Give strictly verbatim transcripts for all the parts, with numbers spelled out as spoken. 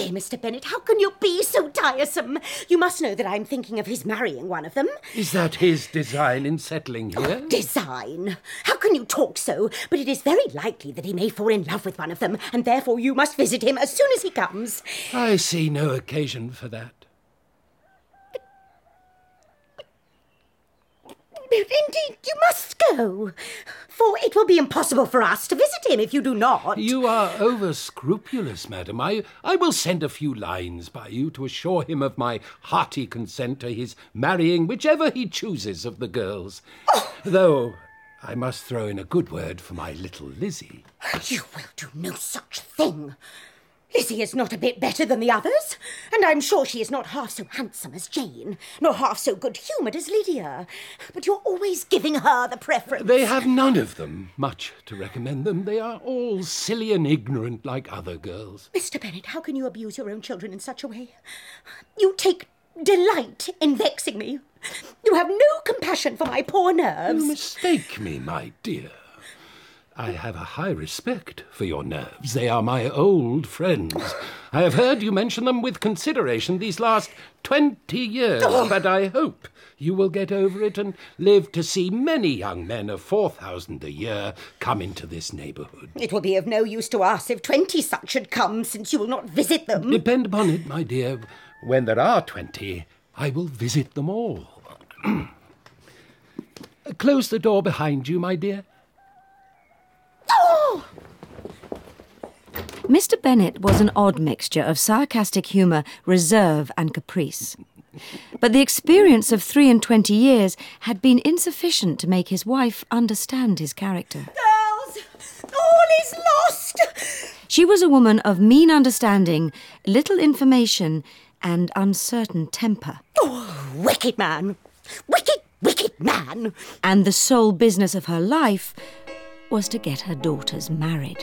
Lizzie, Mister Bennet, how can you be so tiresome? You must know that I'm thinking of his marrying one of them. Is that his design in settling here? Oh, design? How can you talk so? But it is very likely that he may fall in love with one of them, and therefore you must visit him as soon as he comes. I see no occasion for that. Indeed, you must go, for it will be impossible for us to visit him if you do not. You are over-scrupulous, madam. I, I will send a few lines by you to assure him of my hearty consent to his marrying whichever he chooses of the girls. Oh. Though I must throw in a good word for my little Lizzie. You will do no such thing. Lizzie is not a bit better than the others, and I'm sure she is not half so handsome as Jane, nor half so good-humoured as Lydia. But you're always giving her the preference. They have none of them much to recommend them. They are all silly and ignorant like other girls. Mister Bennet, how can you abuse your own children in such a way? You take delight in vexing me. You have no compassion for my poor nerves. You mistake me, my dear. I have a high respect for your nerves. They are my old friends. I have heard you mention them with consideration these last twenty years, oh. but I hope you will get over it and live to see many young men of four thousand a year come into this neighbourhood. It will be of no use to us if twenty such should come, since you will not visit them. Depend upon it, my dear. When there are twenty, I will visit them all. Close the door behind you, my dear. Oh! Mister Bennet was an odd mixture of sarcastic humour, reserve and caprice. But the experience of three and twenty years had been insufficient to make his wife understand his character. Girls, all is lost! She was a woman of mean understanding, little information and uncertain temper. Oh, wicked man! Wicked, wicked man! And the sole business of her life was to get her daughters married.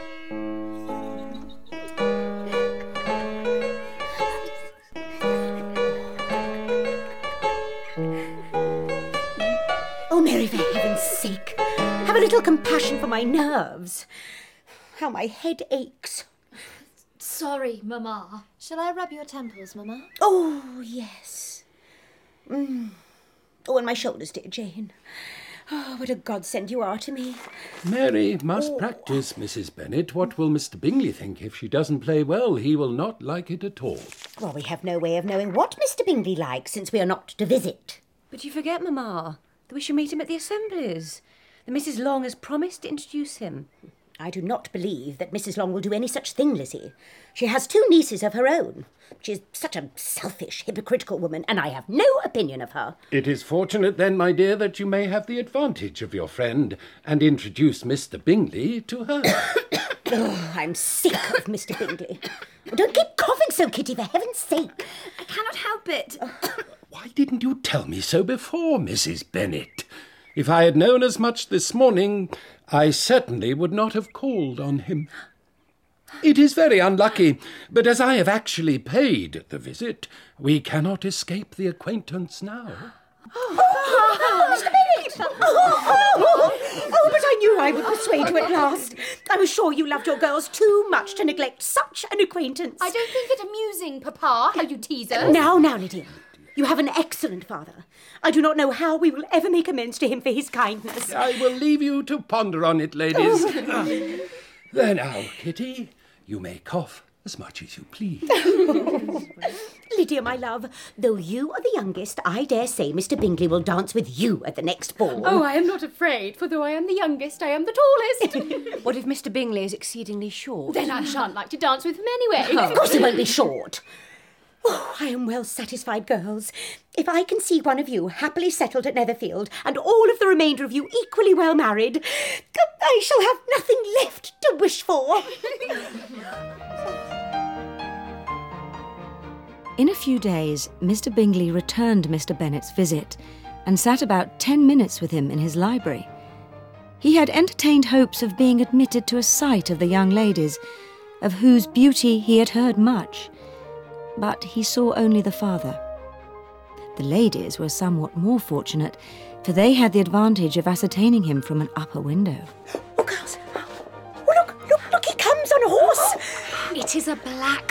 Oh, Mary, for heaven's sake, have a little compassion for my nerves. How my head aches. Sorry, Mamma. Shall I rub your temples, Mamma? Oh, yes. Mm. Oh, and my shoulders, dear Jane. Oh, what a godsend you are to me. Mary must oh. practice, Missus Bennet. What will Mister Bingley think if she doesn't play well? He will not like it at all. Well, we have no way of knowing what Mister Bingley likes, since we are not to visit. But you forget, Mamma, that we shall meet him at the assemblies. The Missus Long has promised to introduce him. I do not believe that Missus Long will do any such thing, Lizzie. She has two nieces of her own. She is such a selfish, hypocritical woman, and I have no opinion of her. It is fortunate, then, my dear, that you may have the advantage of your friend and introduce Mister Bingley to her. Oh, I'm sick of Mister Bingley. Don't keep coughing so, Kitty, for heaven's sake. I cannot help it. Why didn't you tell me so before, Missus Bennet? If I had known as much this morning, I certainly would not have called on him. It is very unlucky, but as I have actually paid the visit, we cannot escape the acquaintance now. Oh, oh, Mister Bennet! Oh, oh, oh, but I knew I would persuade you at last. I was sure you loved your girls too much to neglect such an acquaintance. I don't think it amusing, Papa, how you tease us. Now, now, Lydia. You have an excellent father. I do not know how we will ever make amends to him for his kindness. I will leave you to ponder on it, ladies. There now, Kitty, you may cough as much as you please. Lydia, my love, though you are the youngest, I dare say Mister Bingley will dance with you at the next ball. Oh, I am not afraid, for though I am the youngest, I am the tallest. What if Mister Bingley is exceedingly short? Then I shan't like to dance with him anyway. Of course he won't be short. Oh, I am well satisfied, girls. If I can see one of you happily settled at Netherfield and all of the remainder of you equally well married, I shall have nothing left to wish for. In a few days, Mister Bingley returned Mister Bennet's visit and sat about ten minutes with him in his library. He had entertained hopes of being admitted to a sight of the young ladies, of whose beauty he had heard much. But he saw only the father. The ladies were somewhat more fortunate, for they had the advantage of ascertaining him from an upper window. Oh, girls! Oh, look, look, look, he comes on a horse! It is a black